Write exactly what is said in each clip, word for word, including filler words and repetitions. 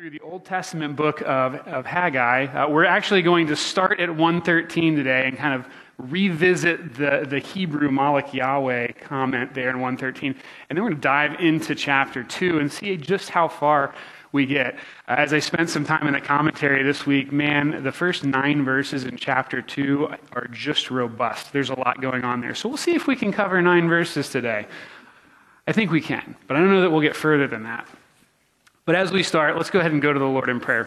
through the Old Testament book of, of Haggai. Uh, we're actually going to start at one thirteen today and kind of revisit the, the Hebrew Malach Yahweh comment there in one thirteen. And then we're going to dive into chapter two and see just how far we get. Uh, as I spent some time in the commentary this week, man, the first nine verses in chapter two are just robust. There's a lot going on there. So we'll see if we can cover nine verses today. I think we can, but I don't know that we'll get further than that. But as we start, let's go ahead and go to the Lord in prayer.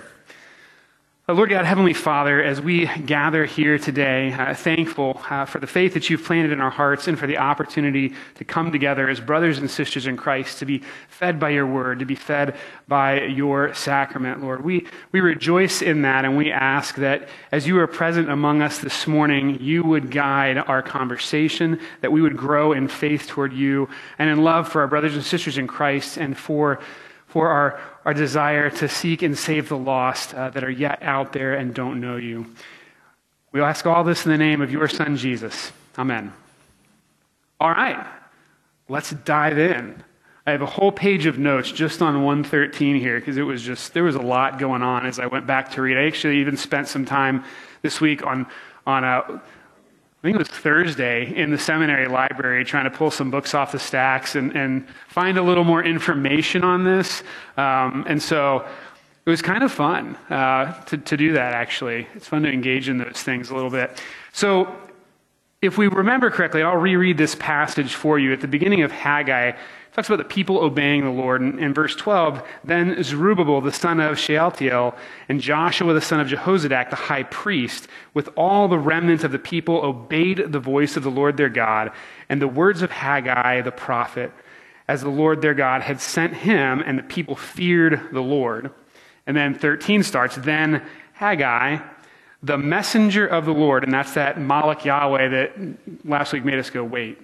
Uh, Lord God, Heavenly Father, as we gather here today, uh, thankful uh, for the faith that you've planted in our hearts and for the opportunity to come together as brothers and sisters in Christ, to be fed by your word, to be fed by your sacrament, Lord. We, we rejoice in that, and we ask that as you are present among us this morning, you would guide our conversation, that we would grow in faith toward you and in love for our brothers and sisters in Christ and for for our, our desire to seek and save the lost uh, that are yet out there and don't know you. We ask all this in the name of your Son, Jesus. Amen. All right, let's dive in. I have a whole page of notes just on one thirteen here because it was just, there was a lot going on as I went back to read. I actually even spent some time this week on, on a, I think it was Thursday in the seminary library trying to pull some books off the stacks and, and find a little more information on this. Um, and so it was kind of fun uh, to, to do that, actually. It's fun to engage in those things a little bit. So if we remember correctly, I'll reread this passage for you. At the beginning of Haggai, it talks about the people obeying the Lord. In, in verse twelve, then Zerubbabel, the son of Shealtiel, and Joshua, the son of Jehozadak, the high priest, with all the remnant of the people, obeyed the voice of the Lord their God and the words of Haggai the prophet, as the Lord their God had sent him, and the people feared the Lord. And then thirteen starts, then Haggai, the messenger of the Lord, and that's that Malach Yahweh that last week made us go, wait,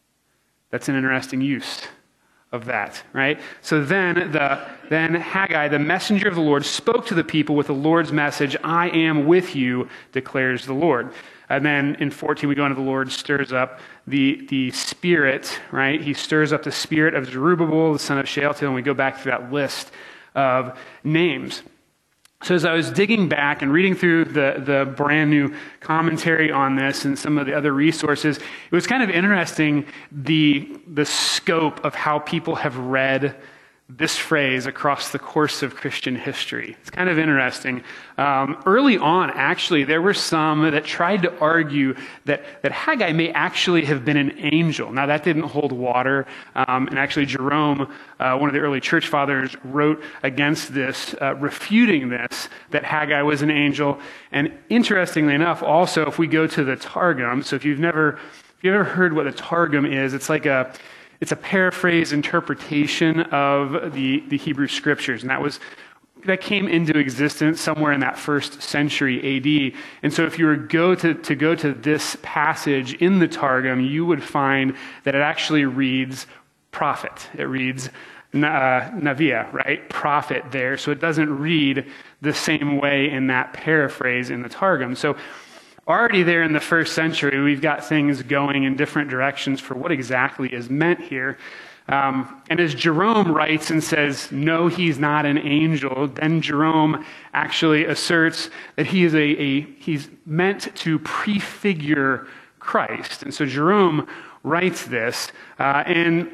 that's an interesting use of that, right? So then the then Haggai, the messenger of the Lord, spoke to the people with the Lord's message, I am with you, declares the Lord. And then in fourteen, we go into the Lord stirs up the, the spirit, right? He stirs up the spirit of Zerubbabel, the son of Shealtiel, and we go back through that list of names. So as I was digging back and reading through the, the brand new commentary on this and some of the other resources, it was kind of interesting the, the scope of how people have read this phrase across the course of Christian history. It's kind of interesting. Um, early on, actually, there were some that tried to argue that, that Haggai may actually have been an angel. Now, that didn't hold water. Um, and actually, Jerome, uh, one of the early church fathers, wrote against this, uh, refuting this, that Haggai was an angel. And interestingly enough, also, if we go to the Targum, so if you've never, if you've ever heard what the Targum is, it's like a It's a paraphrase interpretation of the, the Hebrew scriptures. And that was that came into existence somewhere in that first century A D. And so if you were go to, to go to this passage in the Targum, you would find that it actually reads prophet. It reads uh, Navia, right? Prophet there. So it doesn't read the same way in that paraphrase in the Targum. So already there in the first century, we've got things going in different directions for what exactly is meant here. Um, and as Jerome writes and says, no, he's not an angel, then Jerome actually asserts that he is a, a he's meant to prefigure Christ. And so Jerome writes this, uh, and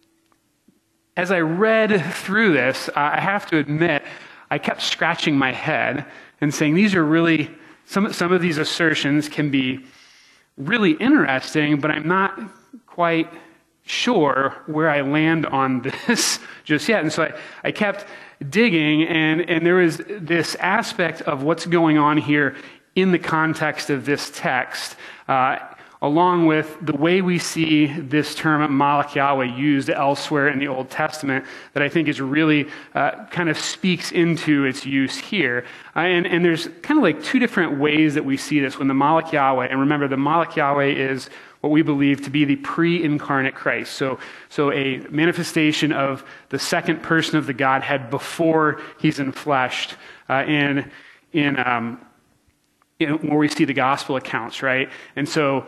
as I read through this, I have to admit, I kept scratching my head and saying, these are really Some, some of these assertions can be really interesting, but I'm not quite sure where I land on this just yet. And so I, I kept digging, and, and there was this aspect of what's going on here in the context of this text, uh, along with the way we see this term Malach Yahweh used elsewhere in the Old Testament that I think is really uh, kind of speaks into its use here. Uh, and, and there's kind of like two different ways that we see this when the Malach Yahweh, and remember the Malach Yahweh is what we believe to be the pre-incarnate Christ. So, so a manifestation of the second person of the Godhead before he's enfleshed uh, in, in, um, in where we see the gospel accounts, right? And so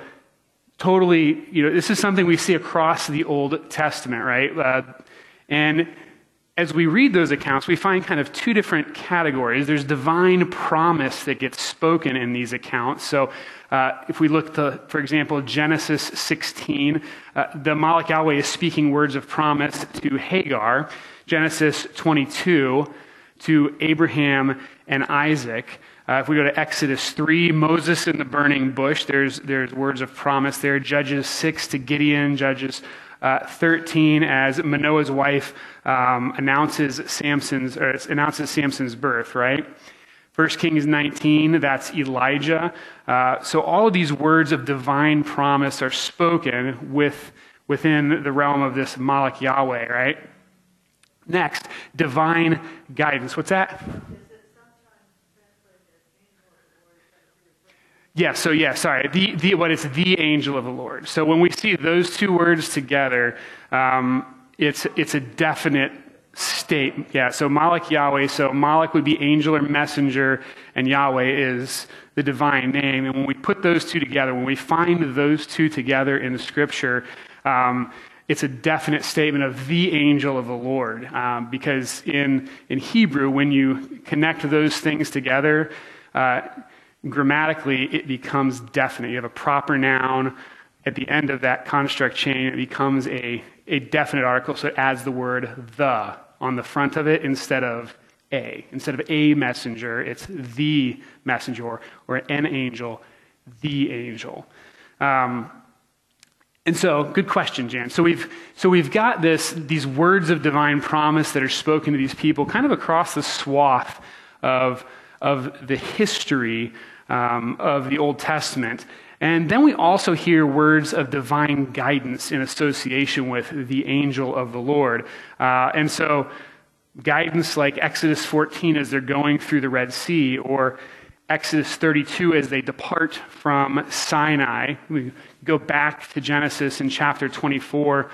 totally, you know, this is something we see across the Old Testament, right? Uh, and as we read those accounts, we find kind of two different categories. There's divine promise that gets spoken in these accounts. So uh, if we look to, for example, Genesis sixteen, uh, the Malach Yahweh is speaking words of promise to Hagar. Genesis twenty-two, to Abraham and Isaac. Uh, if we go to Exodus three, Moses in the burning bush, there's, there's words of promise there. Judges six to Gideon, Judges Uh, thirteen, as Manoah's wife um, announces Samson's or announces Samson's birth, right? First Kings nineteen, that's Elijah. Uh, so all of these words of divine promise are spoken with within the realm of this Malach Yahweh, right? Next, divine guidance. What's that? Yeah, so yeah, sorry. The, the, what it's the angel of the Lord. So when we see those two words together, um, it's it's a definite state. Yeah, so Malach Yahweh, so Malach would be angel or messenger, and Yahweh is the divine name. And when we put those two together, when we find those two together in Scripture, um, it's a definite statement of the angel of the Lord. Um, because in, in Hebrew, when you connect those things together, uh, grammatically, it becomes definite. You have a proper noun at the end of that construct chain. It becomes a, a definite article, so it adds the word the on the front of it instead of a. Instead of a messenger, it's the messenger, or, or an angel, the angel. Um, and so, good question, Jan. So we've so we've got this these words of divine promise that are spoken to these people, kind of across the swath of of the history Um, of the Old Testament. And then we also hear words of divine guidance in association with the angel of the Lord. Uh, and so guidance like Exodus fourteen as they're going through the Red Sea, or Exodus thirty-two as they depart from Sinai. We go back to Genesis in chapter twenty-four.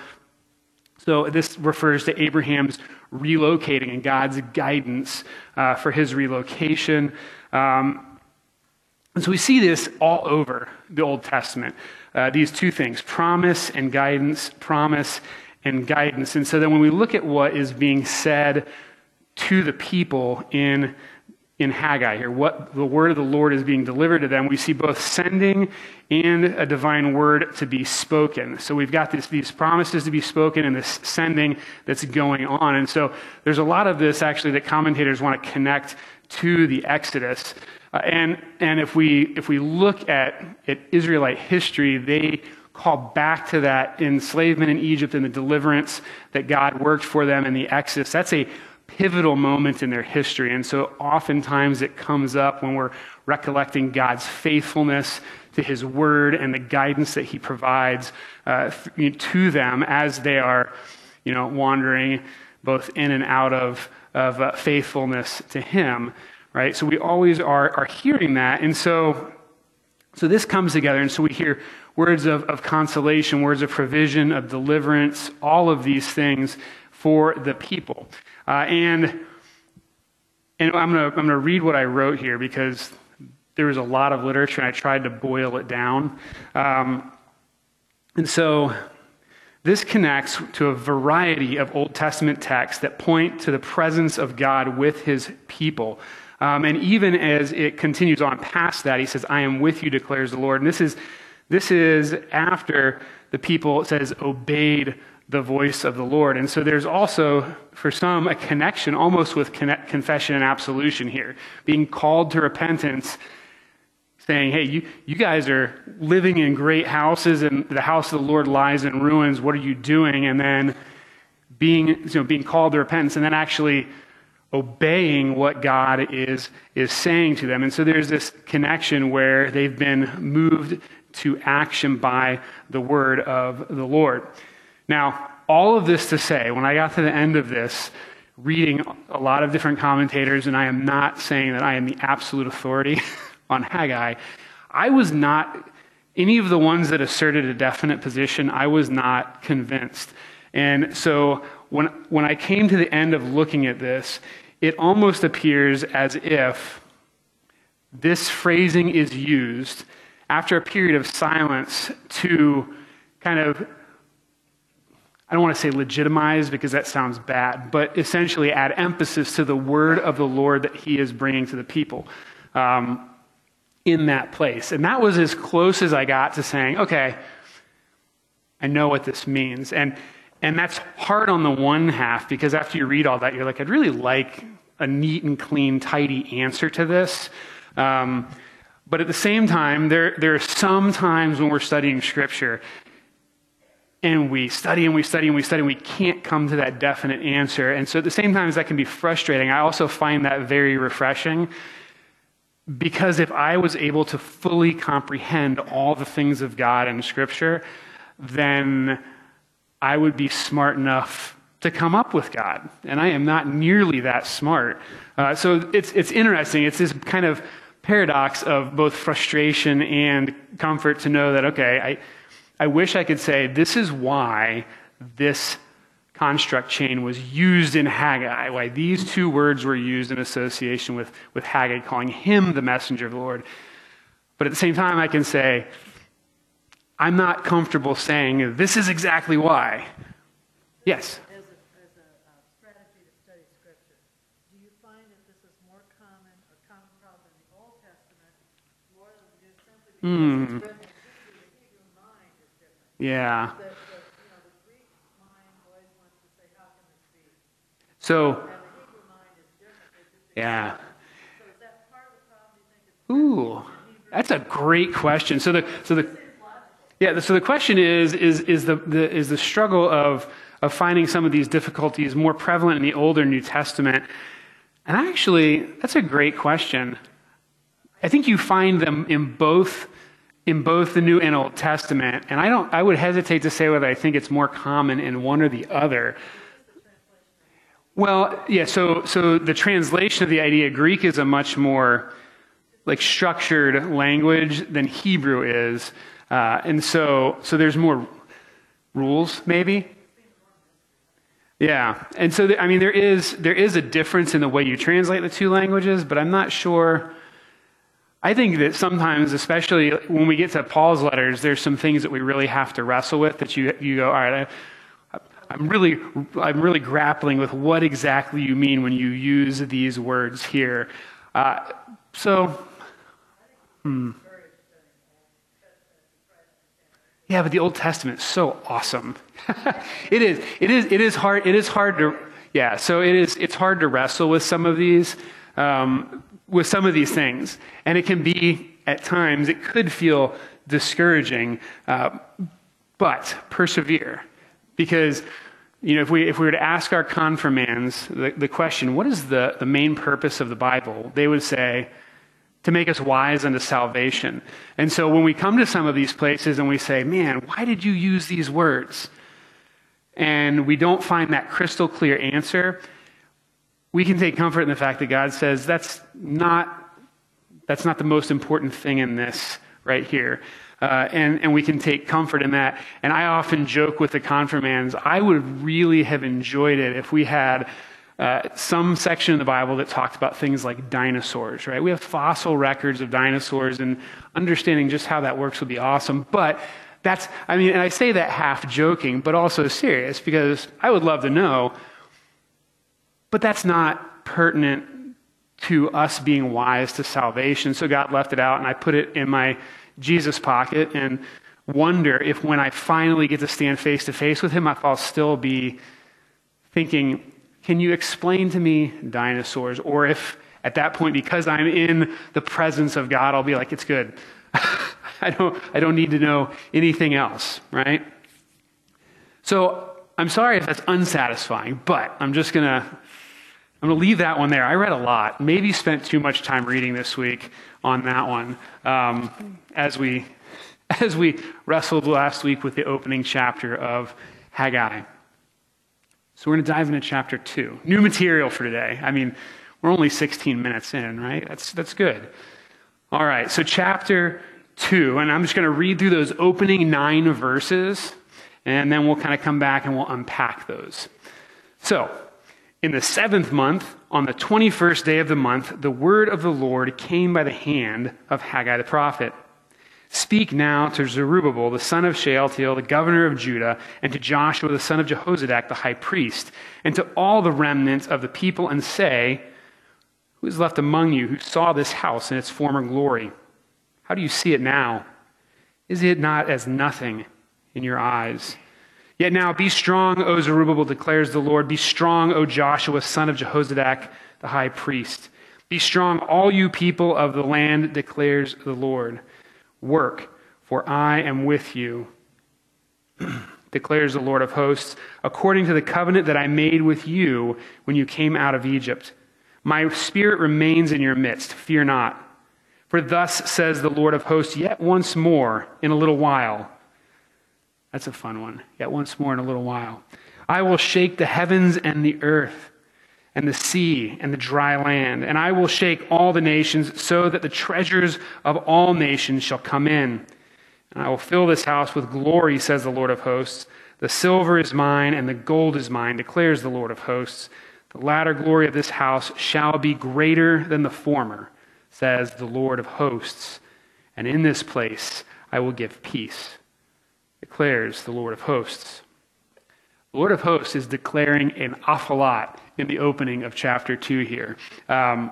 So this refers to Abraham's relocating and God's guidance uh, for his relocation. Um, And so we see this all over the Old Testament, uh, these two things, promise and guidance, promise and guidance. And so then when we look at what is being said to the people in, in Haggai here, what the word of the Lord is being delivered to them, we see both sending and a divine word to be spoken. So we've got this, these promises to be spoken and this sending that's going on. And so there's a lot of this actually that commentators want to connect to the Exodus. Uh, and and if we if we look at, at Israelite history, they call back to that enslavement in Egypt and the deliverance that God worked for them in the Exodus. That's a pivotal moment in their history. And so oftentimes it comes up when we're recollecting God's faithfulness to his word and the guidance that he provides uh, to them as they are, you know, wandering both in and out of, of uh, faithfulness to him. Right? So we always are, are hearing that. And so, so this comes together. And so we hear words of, of consolation, words of provision, of deliverance, all of these things for the people. Uh, and and I'm going to I'm going to read what I wrote here because there was a lot of literature and I tried to boil it down. Um, and so this connects to a variety of Old Testament texts that point to the presence of God with his people. Um, and even as it continues on past that, he says, I am with you, declares the Lord. And this is this is after the people, it says, obeyed the voice of the Lord. And so there's also, for some, a connection almost with connect, confession and absolution here. Being called to repentance, saying, hey, you, you guys are living in great houses and the house of the Lord lies in ruins. What are you doing? And then being, you know, being called to repentance and then actually obeying what God is, is saying to them. And so there's this connection where they've been moved to action by the word of the Lord. Now, all of this to say, when I got to the end of this, reading a lot of different commentators, and I am not saying that I am the absolute authority on Haggai, I was not, any of the ones that asserted a definite position, I was not convinced. And so when when I came to the end of looking at this, it almost appears as if this phrasing is used after a period of silence to kind of I don't want to say legitimize because that sounds bad, but essentially add emphasis to the word of the Lord that he is bringing to the people um, in that place. And that was as close as I got to saying, okay, I know what this means. And and that's hard on the one half, because after you read all that, you're like, I'd really like a neat and clean, tidy answer to this. Um, but at the same time, there, there are some times when we're studying Scripture, and we study and we study and we study, and we can't come to that definite answer. And so at the same time, that can be frustrating. I also find that very refreshing, because if I was able to fully comprehend all the things of God in Scripture, then I would be smart enough to come up with God. And I am not nearly that smart. Uh, so it's it's interesting. It's this kind of paradox of both frustration and comfort to know that, okay, I, I wish I could say, this is why this construct chain was used in Haggai, why these two words were used in association with, with Haggai, calling him the messenger of the Lord. But at the same time, I can say, I'm not comfortable saying this is exactly why. Yes? As a, as a uh, strategy to study Scripture, do you find that this is more common or common problem in the Old Testament more than just simply because Mm. it's written in history, the Hebrew mind is different? Yeah. The, the, you know, the Greek mind always wants to say, how can this be? So, And the Hebrew mind is different. They just yeah. So is that part of the problem, do you think? It's Ooh, that's a great question. So the so the yeah, so the question is is is the, the is the struggle of of finding some of these difficulties more prevalent in the Old or New Testament? And actually, that's a great question. I think you find them in both in both the New and Old Testament, and I don't I would hesitate to say whether I think it's more common in one or the other. Well, yeah, so so the translation of the idea, Greek is a much more like structured language than Hebrew is. Uh, and so so there's more rules, maybe. Yeah. And so, I mean, there is there is a difference in the way you translate the two languages, but I'm not sure. I think that sometimes, especially when we get to Paul's letters, there's some things that we really have to wrestle with that you you go, all right, I, I'm really I'm really grappling with what exactly you mean when you use these words here. Uh, so, hmm. Yeah, but the Old Testament is so awesome. it is. It is. It is hard. It is hard to. Yeah. So it is. It's hard to wrestle with some of these, um, with some of these things, and it can be at times. It could feel discouraging, uh, but persevere, because you know if we if we were to ask our confirmands the, the question, what is the the main purpose of the Bible? They would say, to make us wise unto salvation. And so when we come to some of these places and we say, man, why did you use these words? And we don't find that crystal clear answer, we can take comfort in the fact that God says that's not, that's not the most important thing in this right here. Uh, and, and we can take comfort in that. And I often joke with the confirmands, I would really have enjoyed it if we had Uh, some section in the Bible that talked about things like dinosaurs, right? We have fossil records of dinosaurs, and understanding just how that works would be awesome. But that's, I mean, and I say that half joking, but also serious, because I would love to know, but that's not pertinent to us being wise to salvation. So God left it out, and I put it in my Jesus pocket and wonder if when I finally get to stand face to face with him, if I'll still be thinking, can you explain to me dinosaurs? Or if at that point, because I'm in the presence of God, I'll be like, it's good. I don't, I don't need to know anything else, right? So I'm sorry if that's unsatisfying, but I'm just gonna, I'm gonna leave that one there. I read a lot, maybe spent too much time reading this week on that one, um, as we, as we wrestled last week with the opening chapter of Haggai. So we're going to dive into chapter two. New material for today. I mean, we're only sixteen minutes in, right? That's that's good. All right, so chapter two, and I'm just going to read through those opening nine verses, and then we'll kind of come back and we'll unpack those. So, in the seventh month, on the twenty-first day of the month, the word of the Lord came by the hand of Haggai the prophet. Speak now to Zerubbabel, the son of Shealtiel, the governor of Judah, and to Joshua, the son of Jehozadak, the high priest, and to all the remnant of the people, and say, who is left among you who saw this house in its former glory? How do you see it now? Is it not as nothing in your eyes? Yet now be strong, O Zerubbabel, declares the Lord. Be strong, O Joshua, son of Jehozadak, the high priest. Be strong, all you people of the land, declares the Lord. Work, for I am with you, declares the Lord of hosts, according to the covenant that I made with you when you came out of Egypt. My spirit remains in your midst, fear not. For thus says the Lord of hosts, yet once more in a little while. That's a fun one. Yet once more in a little while. I will shake the heavens and the earth and the sea and the dry land, and I will shake all the nations so that the treasures of all nations shall come in. And I will fill this house with glory, says the Lord of hosts. The silver is mine and the gold is mine, declares the Lord of hosts. The latter glory of this house shall be greater than the former, says the Lord of hosts. And in this place I will give peace, declares the Lord of hosts. The Lord of hosts is declaring an awful lot in the opening of chapter two here. Um,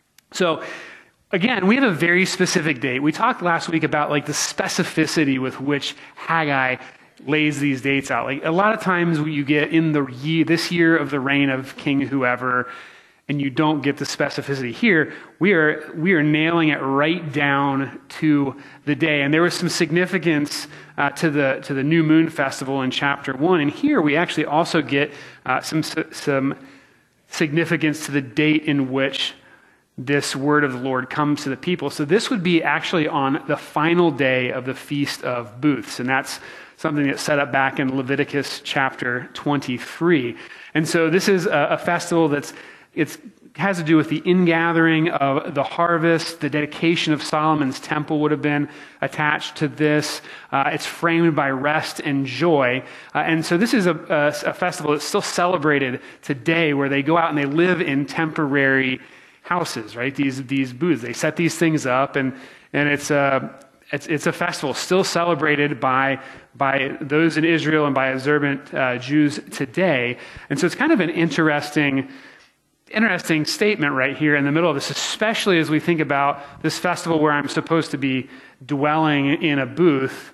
so again, we have a very specific date. We talked last week about like the specificity with which Haggai lays these dates out. Like a lot of times you get in the year, this year of the reign of King whoever, and you don't get the specificity. Here, we are we are nailing it right down to the day. And there was some significance uh, to the to the New Moon Festival in chapter one. And here we actually also get uh, some some significance to the date in which this word of the Lord comes to the people. So this would be actually on the final day of the Feast of Booths. And that's something that's set up back in Leviticus chapter twenty-three. And so this is a, a festival that's It has to do with the ingathering of the harvest. The dedication of Solomon's temple would have been attached to this. Uh, it's framed by rest and joy. Uh, and so this is a, a, a festival that's still celebrated today, where they go out and they live in temporary houses, right? These these booths. They set these things up, and and it's a it's it's a festival still celebrated by by those in Israel and by observant uh, Jews today. And so it's kind of an interesting. Interesting statement right here in the middle of this, especially as we think about this festival where I'm supposed to be dwelling in a booth,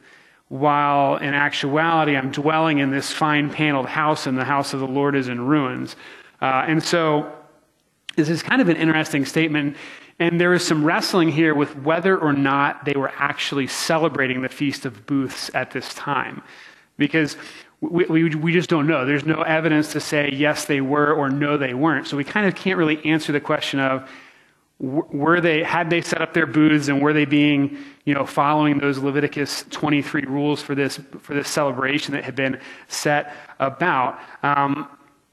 while in actuality I'm dwelling in this fine paneled house, and the house of the Lord is in ruins. Uh, and so this is kind of an interesting statement, and there is some wrestling here with whether or not they were actually celebrating the Feast of Booths at this time, because We, we we just don't know. There's no evidence to say yes they were or no they weren't. So we kind of can't really answer the question of were they had they set up their booths, and were they being, you know, following those Leviticus twenty-three rules for this for this celebration that had been set about. Um,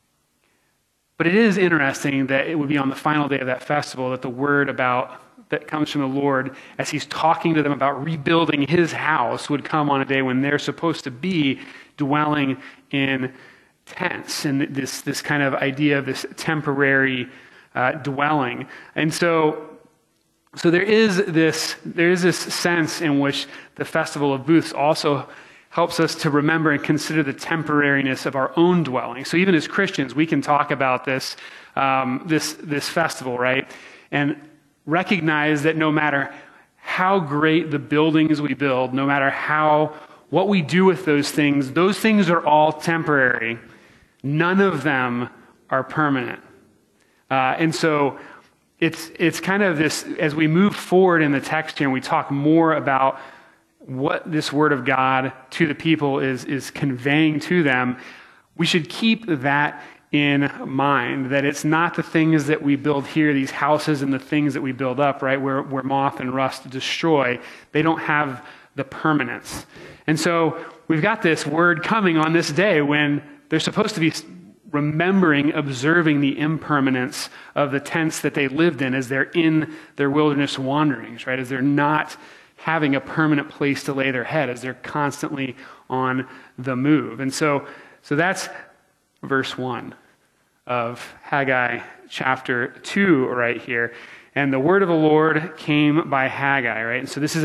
but it is interesting that it would be on the final day of that festival that the word about that comes from the Lord as he's talking to them about rebuilding his house would come on a day when they're supposed to be dwelling in tents, and this this kind of idea of this temporary uh, dwelling. And so so there is this there is this sense in which the Festival of Booths also helps us to remember and consider the temporariness of our own dwelling. So even as Christians, we can talk about this um, this this festival, right? And recognize that no matter how great the buildings we build, no matter how what we do with those things, those things are all temporary. None of them are permanent. Uh, and so it's it's kind of this, as we move forward in the text here and we talk more about what this word of God to the people is, is conveying to them, we should keep that in mind, that it's not the things that we build here, these houses and the things that we build up, right, where, where moth and rust destroy. They don't have the permanence. And so we've got this word coming on this day when they're supposed to be remembering, observing the impermanence of the tents that they lived in as they're in their wilderness wanderings, right, as they're not having a permanent place to lay their head, as they're constantly on the move. And so, so that's verse one of Haggai chapter two right here. And the word of the Lord came by Haggai, right? And so this is a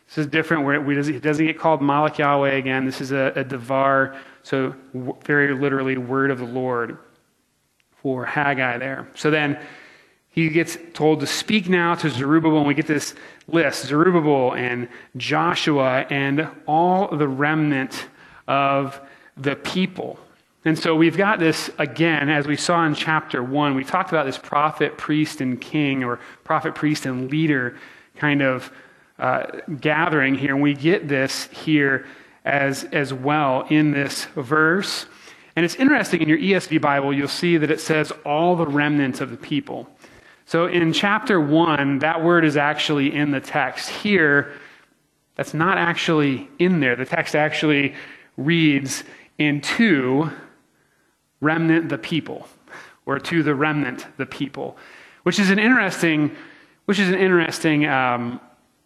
This is different where it, it doesn't get called Malach Yahweh again. This is a, a Devar, so w- very literally word of the Lord for Haggai there. So then he gets told to speak now to Zerubbabel, and we get this list, Zerubbabel and Joshua and all the remnant of the people. And so we've got this, again, as we saw in chapter one, we talked about this prophet, priest, and king, or prophet, priest, and leader kind of uh, gathering here. And we get this here as, as well in this verse. And it's interesting, in your E S V Bible, you'll see that it says all the remnant of the people. So in chapter one, that word is actually in the text. Here, that's not actually in there. The text actually reads, in two, remnant the people, or to the remnant the people, which is an interesting, which is an interesting um,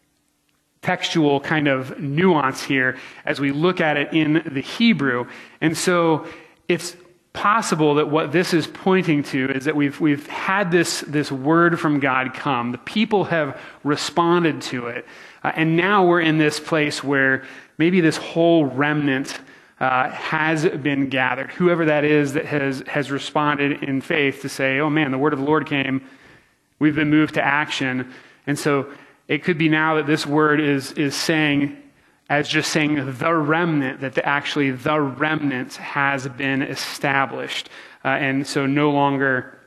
textual kind of nuance here as we look at it in the Hebrew. And so it's possible that what this is pointing to is that we've we've had this this word from God come. The people have responded to it, uh, and now we're in this place where maybe this whole remnant Uh, has been gathered. Whoever that is that has has responded in faith to say, oh man, the word of the Lord came, we've been moved to action. And so it could be now that this word is is saying, as just saying the remnant, that the, actually the remnant has been established. Uh, and so no longer,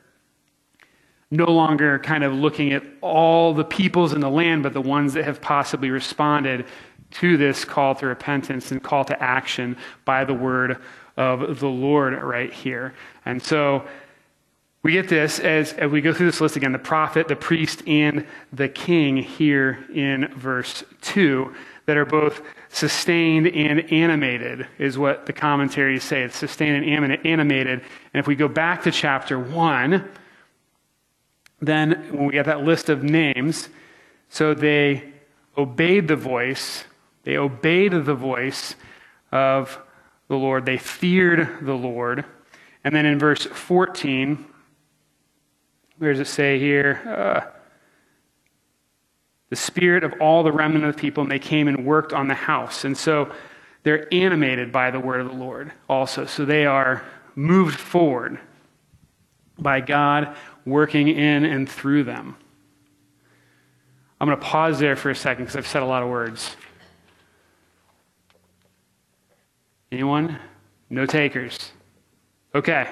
no longer kind of looking at all the peoples in the land, but the ones that have possibly responded to this call to repentance and call to action by the word of the Lord right here. And so we get this as, as we go through this list again, the prophet, the priest, and the king here in verse two, that are both sustained and animated, is what the commentaries say. It's sustained and animated. And if we go back to chapter one, then when we get that list of names, so they obeyed the voice, They obeyed the voice of the Lord. They feared the Lord. And then in verse fourteen, where does it say here? Uh, the spirit of all the remnant of the people, and they came and worked on the house. And so they're animated by the word of the Lord also. So they are moved forward by God working in and through them. I'm going to pause there for a second because I've said a lot of words. Anyone? No takers. Okay.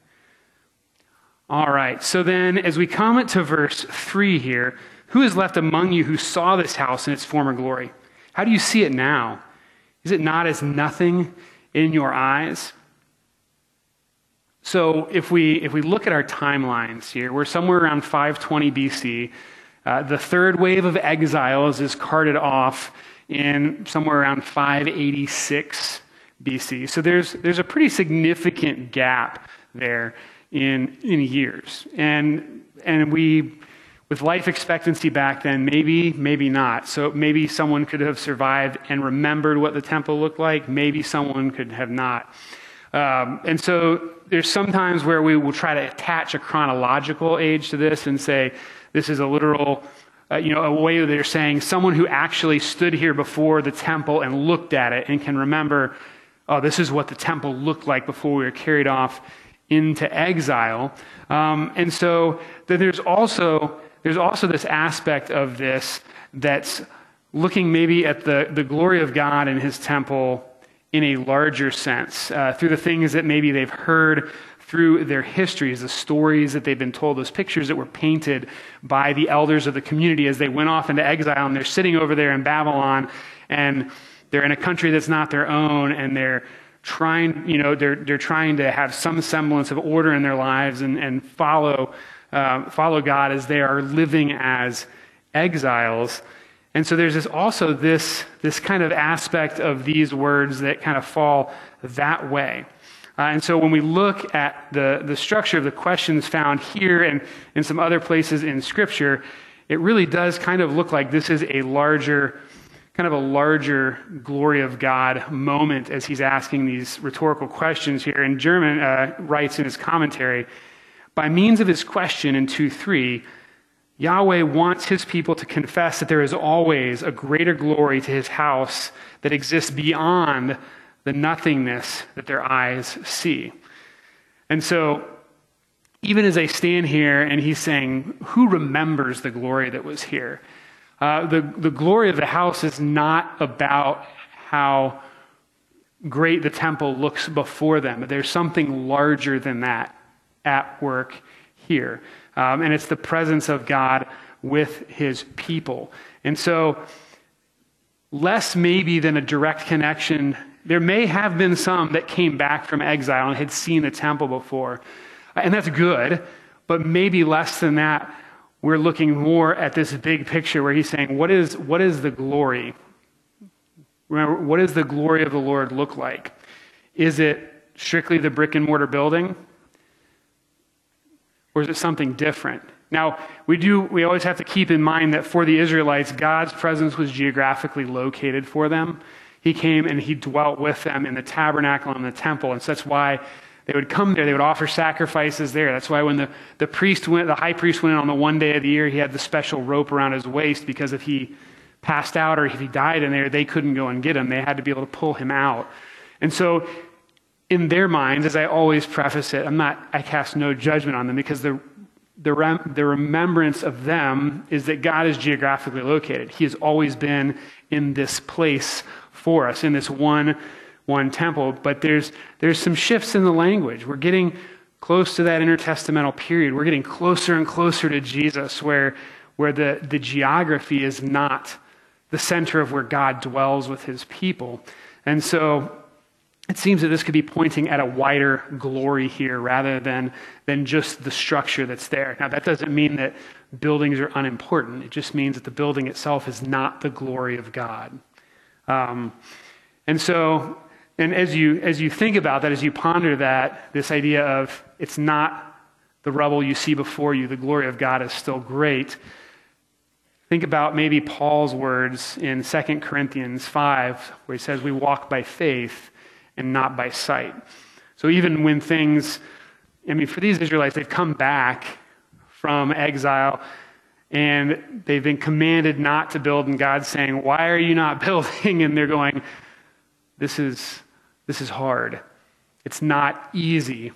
All right. So then, as we comment to verse three here, who is left among you who saw this house in its former glory? How do you see it now? Is it not as nothing in your eyes? So if we if we look at our timelines here, we're somewhere around five twenty B C. Uh, the third wave of exiles is carted off in somewhere around five eighty-six B C. So there's there's a pretty significant gap there in in years. And and we, with life expectancy back then, maybe, maybe not. So maybe someone could have survived and remembered what the temple looked like. Maybe someone could have not. Um, and so there's sometimes where we will try to attach a chronological age to this and say, this is a literal, uh, you know, a way that they're saying someone who actually stood here before the temple and looked at it and can remember, oh, this is what the temple looked like before we were carried off into exile. Um, and so that there's also there's also this aspect of this that's looking maybe at the, the glory of God in his temple in a larger sense, uh, through the things that maybe they've heard through their histories, the stories that they've been told, those pictures that were painted by the elders of the community as they went off into exile, and they're sitting over there in Babylon, and they're in a country that's not their own, and they're trying, you know, they're they're trying to have some semblance of order in their lives and and follow uh, follow God as they are living as exiles. And so there's this also this this kind of aspect of these words that kind of fall that way. Uh, and so when we look at the the structure of the questions found here and in some other places in Scripture, it really does kind of look like this is a larger kind of a larger glory of God moment as he's asking these rhetorical questions here. And German uh, writes in his commentary, by means of his question in two three, Yahweh wants his people to confess that there is always a greater glory to his house that exists beyond the nothingness that their eyes see. And so, even as I stand here and he's saying, who remembers the glory that was here? Uh, the, the glory of the house is not about how great the temple looks before them. There's something larger than that at work here. Um, and it's the presence of God with his people. And so, less maybe than a direct connection. There may have been some that came back from exile and had seen the temple before. And that's good, but maybe less than that. We're looking more at this big picture where he's saying, what is, what is the glory? Remember, what does the glory of the Lord look like? Is it strictly the brick and mortar building? Or is it something different? Now, we do, we always have to keep in mind that for the Israelites, God's presence was geographically located for them. He came and he dwelt with them in the tabernacle and the temple. And so that's why they would come there. They would offer sacrifices there. That's why when the, the priest went, the high priest went in on the one day of the year, he had the special rope around his waist, because if he passed out or if he died in there, they couldn't go and get him. They had to be able to pull him out. And so in their minds, as I always preface it, I'm not, I cast no judgment on them, because the the, rem, the remembrance of them is that God is geographically located. He has always been in this place for us, in this one one temple. But there's there's some shifts in the language. We're getting close to that intertestamental period. We're getting closer and closer to Jesus, where where the, the geography is not the center of where God dwells with his people. And so it seems that this could be pointing at a wider glory here rather than, than just the structure that's there. Now, that doesn't mean that buildings are unimportant. It just means that the building itself is not the glory of God. Um, and so, and as you as you think about that, as you ponder that, this idea of it's not the rubble you see before you, the glory of God is still great. Think about maybe Paul's words in Second Corinthians five, where he says, we walk by faith and not by sight. So even when things, I mean, for these Israelites, they've come back from exile and they've been commanded not to build, and God's saying, why are you not building? And they're going, this is, this is hard. It's not easy.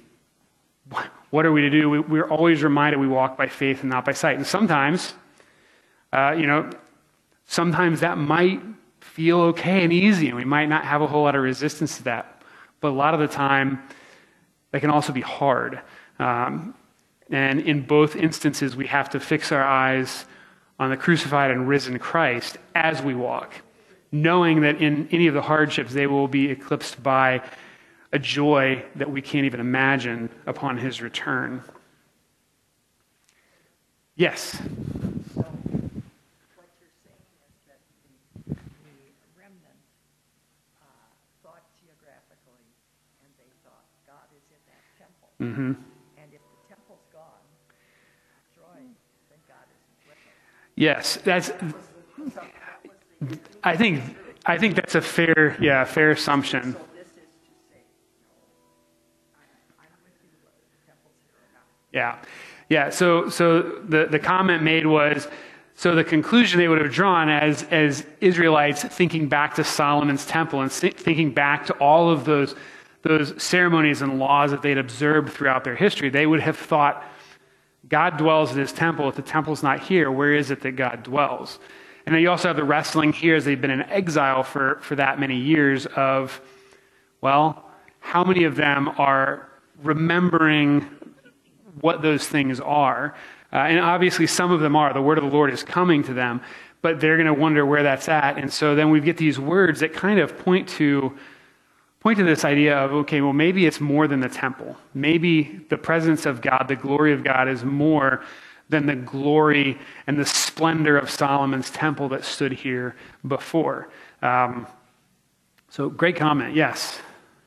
What are we to do? We, we're always reminded we walk by faith and not by sight. And sometimes, uh, you know, sometimes that might feel okay and easy, and we might not have a whole lot of resistance to that. But a lot of the time, that can also be hard. Um, and in both instances, we have to fix our eyes on the crucified and risen Christ as we walk, knowing that in any of the hardships, they will be eclipsed by a joy that we can't even imagine upon his return. Yes? So what you're saying is that the, the remnant uh, thought geographically, and they thought God is in that temple. Mm-hmm. And if the temple's gone, destroyed, then God isn't with us. Yes, that's. So that was the, I think. I think that's a fair, yeah, fair assumption. so this is to say, no, I, I'm with you whether the temple's here or not. Yeah, yeah. So, so the the comment made was, so the conclusion they would have drawn as as Israelites thinking back to Solomon's temple and thinking back to all of those those ceremonies and laws that they'd observed throughout their history, they would have thought, God dwells in his temple. If the temple's not here, where is it that God dwells? And then you also have the wrestling here as they've been in exile for, for that many years of, well, how many of them are remembering what those things are? Uh, and obviously some of them are. The word of the Lord is coming to them, but they're going to wonder where that's at. And so then we get these words that kind of point to point to this idea of, okay, well, maybe it's more than the temple. Maybe the presence of God, the glory of God, is more than the glory and the splendor of Solomon's temple that stood here before. Um, so great comment, yes.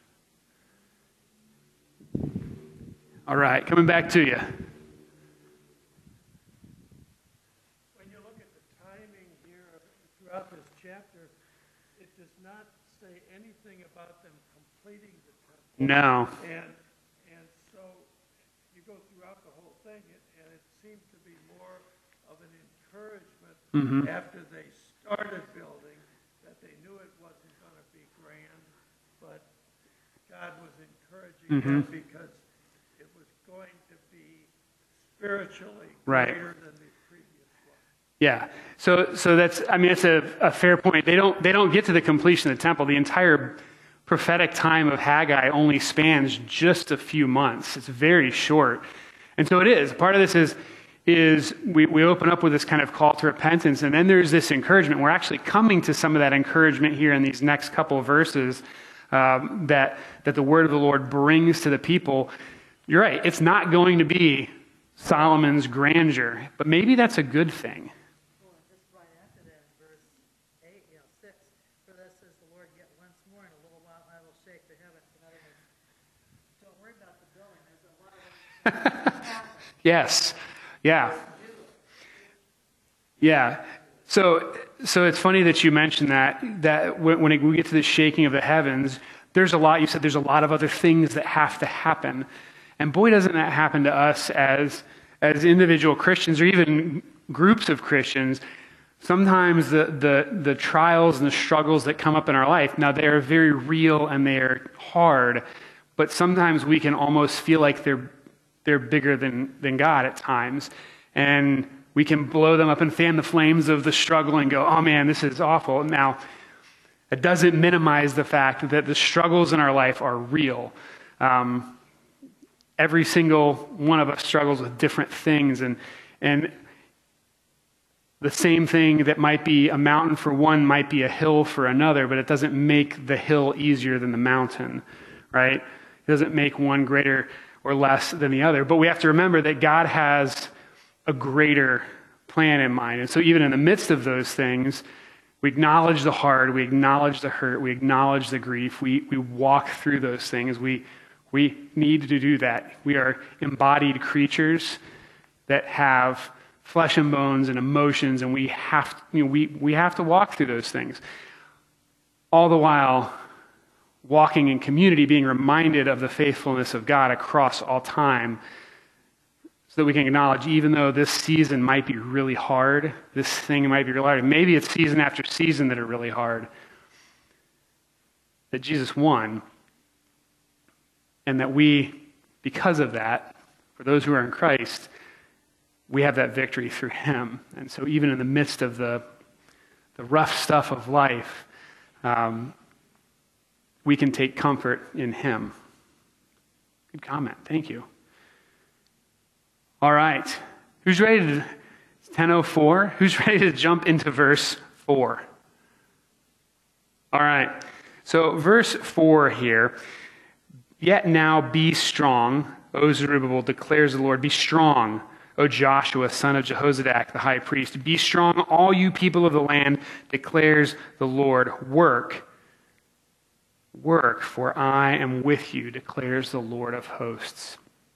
All right, coming back to you. When you look at the timing here throughout this chapter, it does not say anything about them completing the temple. No. And and so you go throughout the whole thing, it, and it seems to be more of an Mhm. after they started building, that they knew it wasn't going to be grand, but God was encouraging Mhm. them because it was going to be spiritually Right. greater than the previous one. Yeah. So so that's I mean it's a, a fair point. They don't they don't get to the completion of the temple. The entire prophetic time of Haggai only spans just a few months. It's very short. And so it is. Part of this is is we, we open up with this kind of call to repentance, and then there's this encouragement. We're actually coming to some of that encouragement here in these next couple of verses um, that that the word of the Lord brings to the people. You're right. It's not going to be Solomon's grandeur, but maybe that's a good thing. Well, just right after that, in verse eight, you know, six, for thus says the Lord, yet once more in a little while I will shake the heavens. In other words, don't worry about the building. There's a lot of Yes. Yeah. Yeah. So, so it's funny that you mentioned that, that when, when we get to the shaking of the heavens, there's a lot, you said there's a lot of other things that have to happen. And boy, doesn't that happen to us as, as individual Christians or even groups of Christians. Sometimes the, the, the trials and the struggles that come up in our life, now they are very real and they are hard, but sometimes we can almost feel like they're They're bigger than, than God at times. And we can blow them up and fan the flames of the struggle and go, oh man, this is awful. Now, it doesn't minimize the fact that the struggles in our life are real. Um, every single one of us struggles with different things. And, and the same thing that might be a mountain for one might be a hill for another, but it doesn't make the hill easier than the mountain, right? It doesn't make one greater or less than the other. But we have to remember that God has a greater plan in mind. And so even in the midst of those things, we acknowledge the hard, we acknowledge the hurt, we acknowledge the grief, we, we walk through those things. We, we need to do that. We are embodied creatures that have flesh and bones and emotions, and we have to, you know, we, we have to walk through those things. All the while, walking in community, being reminded of the faithfulness of God across all time, so that we can acknowledge, even though this season might be really hard, this thing might be really hard, maybe it's season after season that are really hard, that Jesus won, and that we, because of that, for those who are in Christ, we have that victory through him. And so even in the midst of the, the rough stuff of life, um, we can take comfort in him. Good comment. Thank you. All right. Who's ready to, it's ten oh four. Who's ready to jump into verse four? All right. So verse four here. Yet now be strong, O Zerubbabel, declares the Lord. Be strong, O Joshua, son of Jehozadak, the high priest. Be strong, all you people of the land, declares the Lord. Work. Work, for I am with you, declares the Lord of hosts.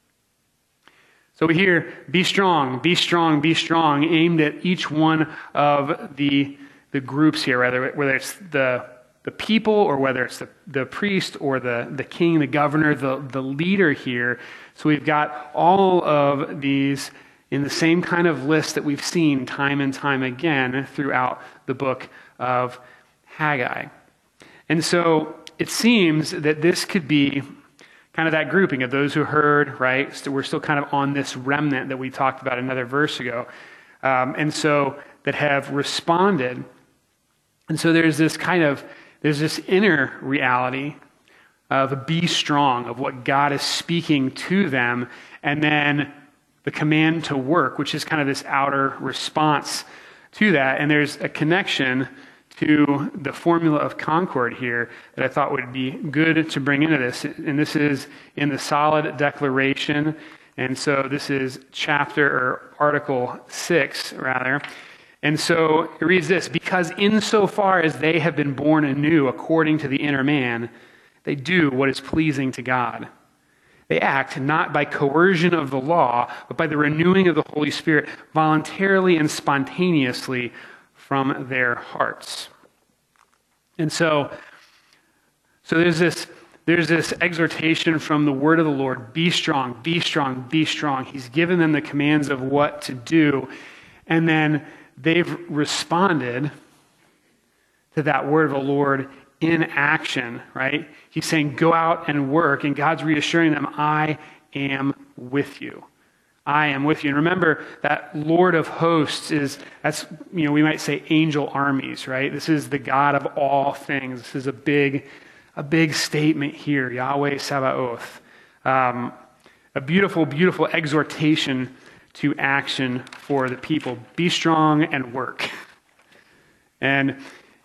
So we hear, be strong, be strong, be strong, aimed at each one of the, the groups here, whether, whether it's the, the people or whether it's the, the priest or the, the king, the governor, the, the leader here. So we've got all of these in the same kind of list that we've seen time and time again throughout the book of Haggai. And so it seems that this could be kind of that grouping of those who heard, right? So we're still kind of on this remnant that we talked about another verse ago. Um, and so that have responded. And so there's this kind of, there's this inner reality of be strong, of what God is speaking to them. And then the command to work, which is kind of this outer response to that. And there's a connection to the formula of concord here that I thought would be good to bring into this. And this is in the solid declaration. And so this is chapter or article six, rather. And so it reads this: because insofar as they have been born anew according to the inner man, they do what is pleasing to God. They act not by coercion of the law, but by the renewing of the Holy Spirit, voluntarily and spontaneously from their hearts. And so, so there's this, there's this exhortation from the word of the Lord: be strong, be strong, be strong. He's given them the commands of what to do. And then they've responded to that word of the Lord in action, right? He's saying, go out and work, and God's reassuring them, I am with you. I am with you. And remember that Lord of hosts is, that's, you know, we might say angel armies, right? This is the God of all things. This is a big, a big statement here, Yahweh Sabaoth. Um, a beautiful, beautiful exhortation to action for the people. Be strong and work. And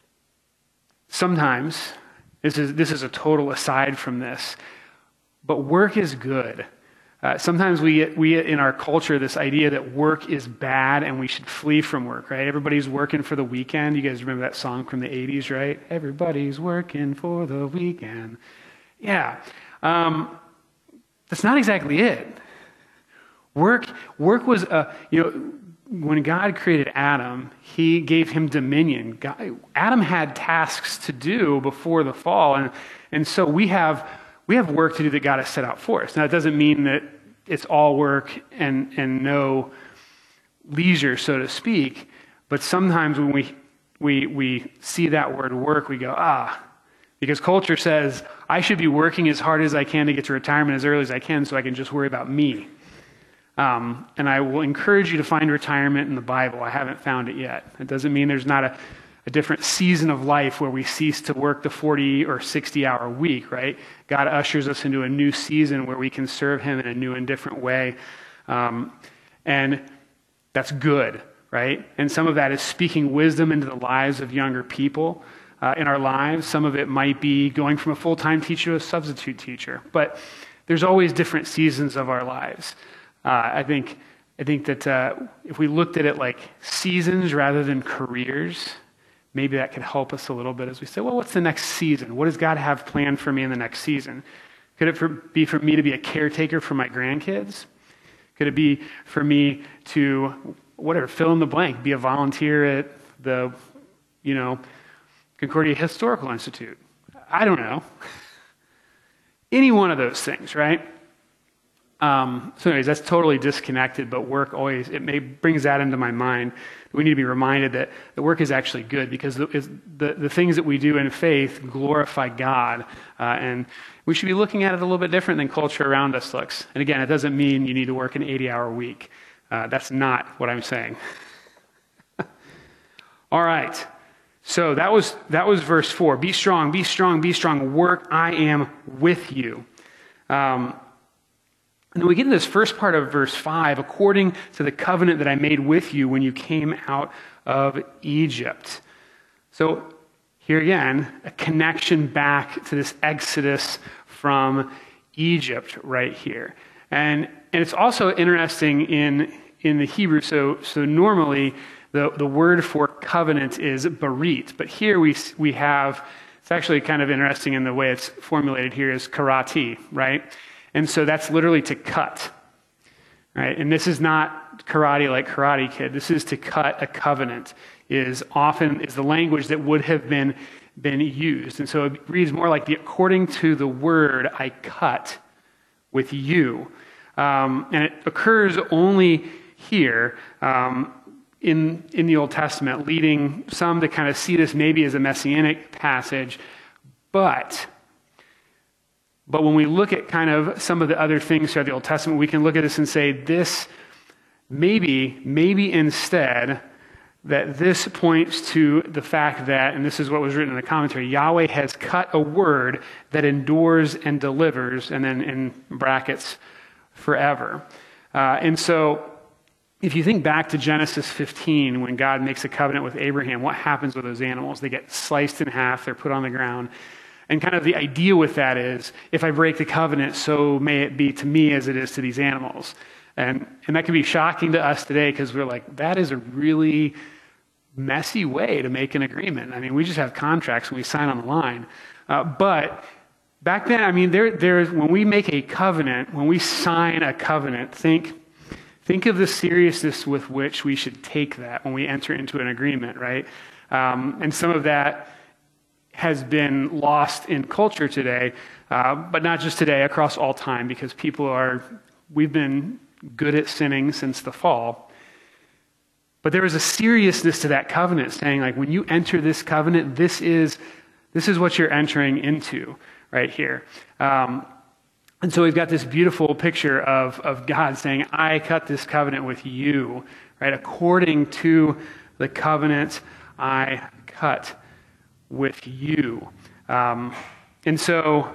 sometimes, this is, this is a total aside from this, but work is good. Uh, sometimes we get, we get in our culture this idea that work is bad and we should flee from work, right? Everybody's working for the weekend. You guys remember that song from the eighties, right? Everybody's working for the weekend. Yeah. Um, that's not exactly it. Work, work was, a, you know, when God created Adam, he gave him dominion. God, Adam had tasks to do before the fall, and, and so we have we have work to do that God has set out for us. Now, it doesn't mean that it's all work and, and no leisure, so to speak, but sometimes when we, we, we see that word work, we go, ah, because culture says, I should be working as hard as I can to get to retirement as early as I can so I can just worry about me. Um, and I will encourage you to find retirement in the Bible. I haven't found it yet. It doesn't mean there's not a, a different season of life where we cease to work the forty or sixty hour week, right? God ushers us into a new season where we can serve him in a new and different way. Um, and that's good, right? And some of that is speaking wisdom into the lives of younger people uh, in our lives. Some of it might be going from a full-time teacher to a substitute teacher. But there's always different seasons of our lives. Uh, I think I think that uh, if we looked at it like seasons rather than careers, maybe that could help us a little bit as we say, well, what's the next season? What does God have planned for me in the next season? Could it for, be for me to be a caretaker for my grandkids? Could it be for me to, whatever, fill in the blank, be a volunteer at the, you know, Concordia Historical Institute? I don't know. Any one of those things, right? Um, so anyways, that's totally disconnected, but work always, it may brings that into my mind. We need to be reminded that the work is actually good because the, the, the things that we do in faith glorify God. Uh, and we should be looking at it a little bit different than culture around us looks. And again, it doesn't mean you need to work an eighty hour week. Uh, that's not what I'm saying. All right. So that was, that was verse four. Be strong, be strong, be strong. Work, I am with you. Um, And then we get to this first part of verse five, according to the covenant that I made with you when you came out of Egypt. So here again, a connection back to this exodus from Egypt right here. And and it's also interesting in, in the Hebrew, so so normally the, the word for covenant is barit, but here we we have, it's actually kind of interesting in the way it's formulated here is karati, right? And so that's literally to cut, right? And this is not karate like Karate Kid. This is to cut a covenant, is often is the language that would have been, been used. And so it reads more like the according to the word I cut with you. Um, and it occurs only here um, in, in the Old Testament, leading some to kind of see this maybe as a messianic passage. But... But when we look at kind of some of the other things throughout the Old Testament, we can look at this and say, this maybe, maybe instead, that this points to the fact that, and this is what was written in the commentary, Yahweh has cut a word that endures and delivers, and then in brackets, forever. Uh, and so, if you think back to Genesis fifteen, when God makes a covenant with Abraham, what happens with those animals? They get sliced in half, they're put on the ground. And kind of the idea with that is, if I break the covenant, so may it be to me as it is to these animals. And and that can be shocking to us today because we're like, that is a really messy way to make an agreement. I mean, we just have contracts and we sign on the line. Uh, but back then, I mean, there there's when we make a covenant, when we sign a covenant, think think of the seriousness with which we should take that when we enter into an agreement, right? Um, and some of that has been lost in culture today, uh, but not just today, across all time, because people are, we've been good at sinning since the fall. But there was a seriousness to that covenant, saying like, when you enter this covenant, this is this is what you're entering into right here. Um, and so we've got this beautiful picture of, of God saying, I cut this covenant with you, right? According to the covenant I cut with you. Um, and so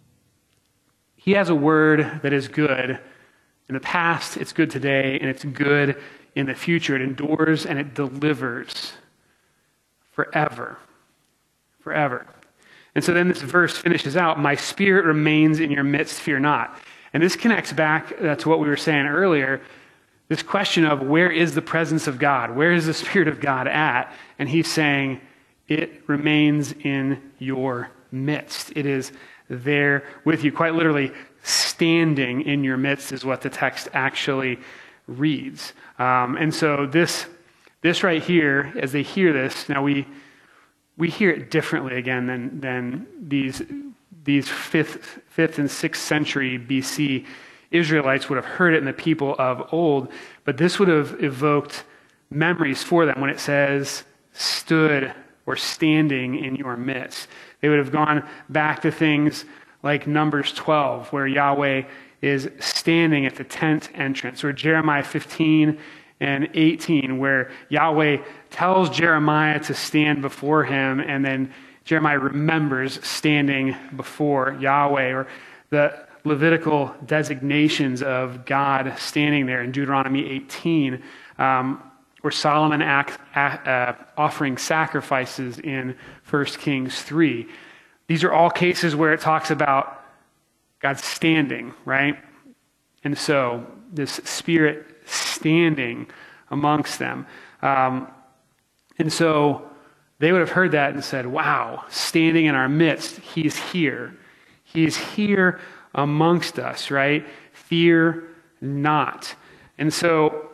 he has a word that is good in the past, it's good today, and it's good in the future. It endures and it delivers forever. Forever. And so then this verse finishes out, my spirit remains in your midst, fear not. And this connects back uh, to what we were saying earlier, this question of where is the presence of God? Where is the Spirit of God at? And he's saying, it remains in your midst. It is there with you. Quite literally, standing in your midst is what the text actually reads. Um, and so this, this right here, as they hear this, now we we hear it differently again than than these these fifth fifth and sixth century B C Israelites would have heard it in the people of old. But this would have evoked memories for them when it says stood or standing in your midst. They would have gone back to things like Numbers twelve, where Yahweh is standing at the tent entrance, or Jeremiah fifteen and eighteen, where Yahweh tells Jeremiah to stand before him, and then Jeremiah remembers standing before Yahweh, or the Levitical designations of God standing there in Deuteronomy eighteen, um, or Solomon act, uh, offering sacrifices in First Kings three. These are all cases where it talks about God standing, right? And so this Spirit standing amongst them. Um, and so they would have heard that and said, wow, standing in our midst, he's here. He's here amongst us, right? Fear not. And so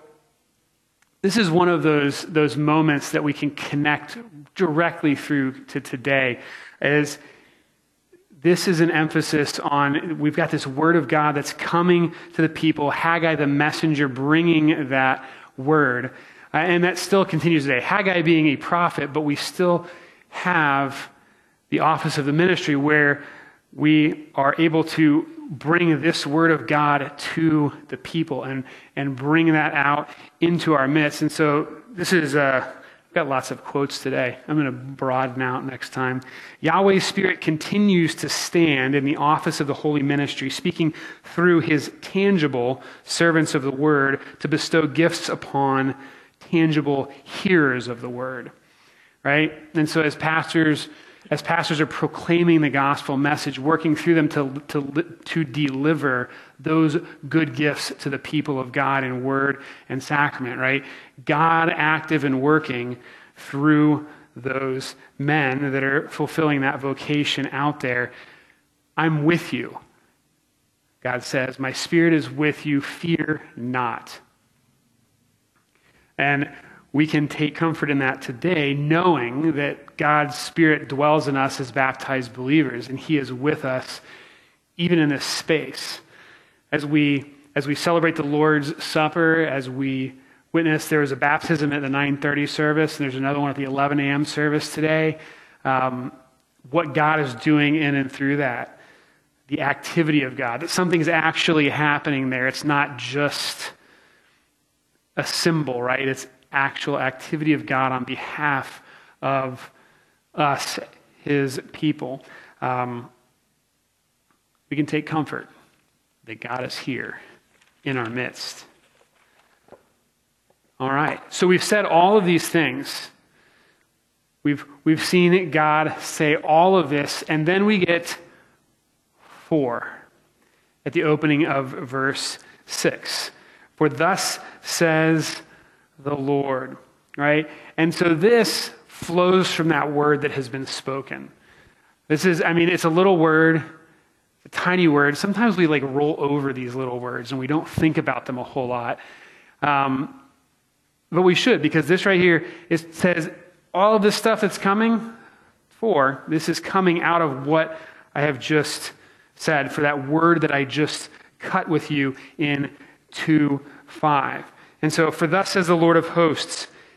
this is one of those, those moments that we can connect directly through to today, as this is an emphasis on, we've got this word of God that's coming to the people, Haggai the messenger bringing that word. Uh, and that still continues today. Haggai being a prophet, but we still have the office of the ministry where we are able to bring this word of God to the people and, and bring that out into our midst. And so this is uh, I've got lots of quotes today. I'm going to broaden out next time. Yahweh's Spirit continues to stand in the office of the holy ministry, speaking through his tangible servants of the word to bestow gifts upon tangible hearers of the word. Right? And so as pastors, as pastors are proclaiming the gospel message, working through them to, to, to deliver those good gifts to the people of God in word and sacrament, right? God active and working through those men that are fulfilling that vocation out there. I'm with you. God says, my Spirit is with you, fear not. And we can take comfort in that today, knowing that God's Spirit dwells in us as baptized believers, and he is with us even in this space. As we as we celebrate the Lord's Supper, as we witness, there was a baptism at the nine thirty service, and there's another one at the eleven a.m. service today. Um, what God is doing in and through that, the activity of God, that something's actually happening there. It's not just a symbol, right? It's actual activity of God on behalf of us, his people. Um, we can take comfort that God is here in our midst. All right. So we've said all of these things. We've, we've seen God say all of this, and then we get four at the opening of verse six. For thus says the Lord, right? And so this flows from that word that has been spoken. This is, I mean, it's a little word, a tiny word. Sometimes we like roll over these little words and we don't think about them a whole lot. Um, but we should, because this right here, it says all of this stuff that's coming for, this is coming out of what I have just said, for that word that I just cut with you in two five. And so, for thus says the Lord of hosts,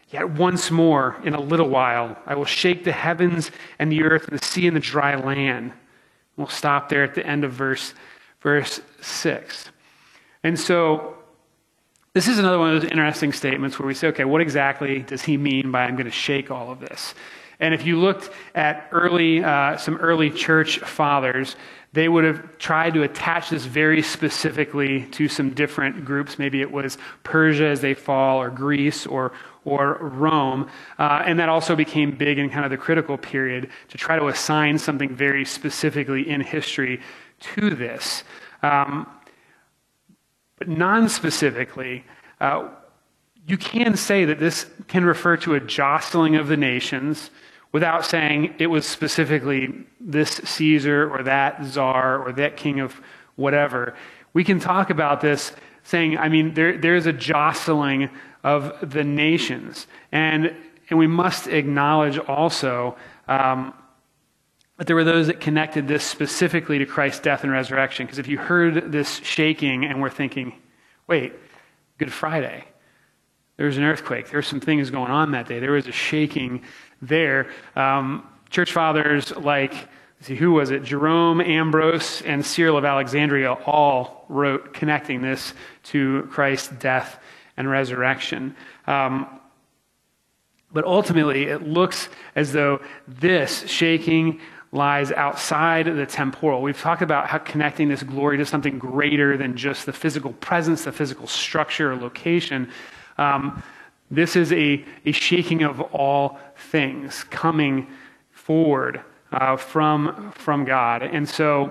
Yet once more, in a little while, I will shake the heavens and the earth and the sea and the dry land. We'll stop there at the end of verse, verse six. And so this is another one of those interesting statements where we say, okay, what exactly does he mean by I'm going to shake all of this? And if you looked at early, uh, some early church fathers, they would have tried to attach this very specifically to some different groups. Maybe it was Persia as they fall, or Greece, or or Rome. Uh, and that also became big in kind of the critical period to try to assign something very specifically in history to this. Um, but non-specifically, uh, you can say that this can refer to a jostling of the nations without saying it was specifically this Caesar or that czar or that king of whatever. We can talk about this saying, I mean, there there's a jostling of the nations. And, and we must acknowledge also um, that there were those that connected this specifically to Christ's death and resurrection. Because if you heard this shaking and were thinking, wait, Good Friday, there was an earthquake, there were some things going on that day, there was a shaking there. Um, church fathers like, let's see, who was it? Jerome, Ambrose, and Cyril of Alexandria all wrote connecting this to Christ's death and resurrection. Um, but ultimately, it looks as though this shaking lies outside of the temporal. We've talked about how connecting this glory to something greater than just the physical presence, the physical structure or location. Um, this is a, a shaking of all things coming forward uh, from, from God. And so,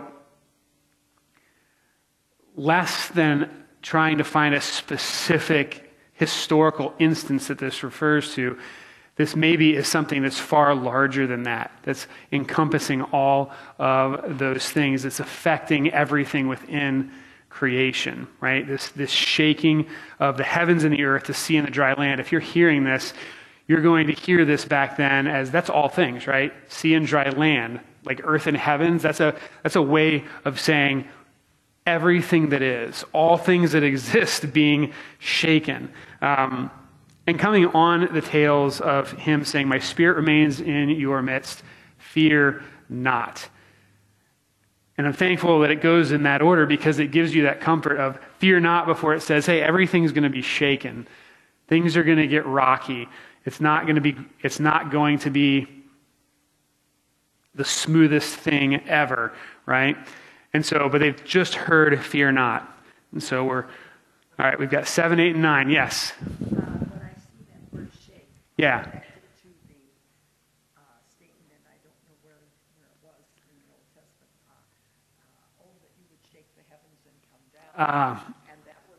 less than trying to find a specific historical instance that this refers to, this maybe is something that's far larger than that, that's encompassing all of those things, that's affecting everything within creation, right? This, this shaking of the heavens and the earth, the sea and the dry land. If you're hearing this, you're going to hear this back then as that's all things, right? Sea and dry land, like earth and heavens. That's a, that's a way of saying everything that is, all things that exist being shaken. Um, and coming on the tails of him saying, my spirit remains in your midst, fear not. And I'm thankful that it goes in that order because it gives you that comfort of fear not before it says, hey, everything's going to be shaken. Things are going to get rocky. It's not going to be, it's not going to be the smoothest thing ever, right? And so, but they've just heard fear not. And so we're, all right, we've got seven, eight, and nine. Yes? Uh, when I see that word shake, Yeah. connected to the uh, statement, and I don't know where, where it was in the Old Testament, uh, uh, oh, that you would shake the heavens and come down. Uh, and that was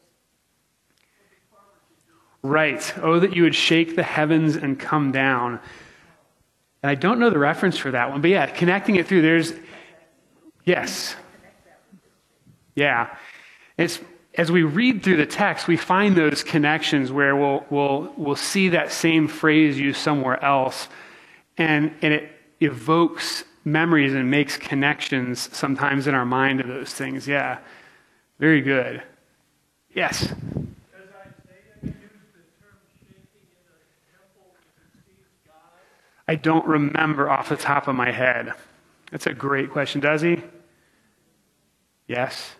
right. Oh, that you would shake the heavens and come down. And I don't know the reference for that one, but yeah, connecting it through, there's, yes. Yeah. It's, as we read through the text, we find those connections where we'll, we'll, we'll see that same phrase used somewhere else, and, and it evokes memories and makes connections sometimes in our mind to those things. Yeah. Very good. Yes? Does Isaiah use the term shaking in the temple when he sees God? I don't remember off the top of my head. That's a great question. Does he? Yes.